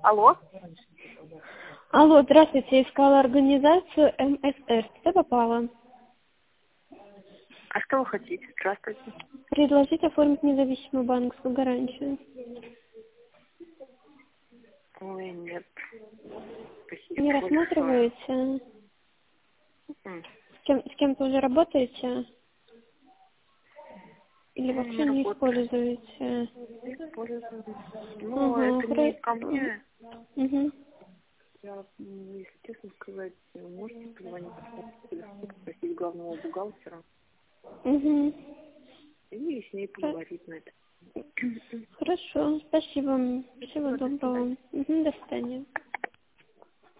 Алло. Алло, здравствуйте, искала организацию МСР. Куда попала? А что вы хотите? Здравствуйте. Предложить оформить независимую банковскую гарантию. Ой, нет. Спасибо Не большое. рассматриваете? М. С кем-то уже работаете? Или Ну, вообще не не работаю. используете? Использую. Ну, Ага, это не ко мне. Угу. Я, если честно сказать, можете позвонить по телефону, спросить главного бухгалтера Угу. и с ней поговорить на это. Хорошо, спасибо. Всего Спасибо, до свидания. доброго. Угу, до свидания.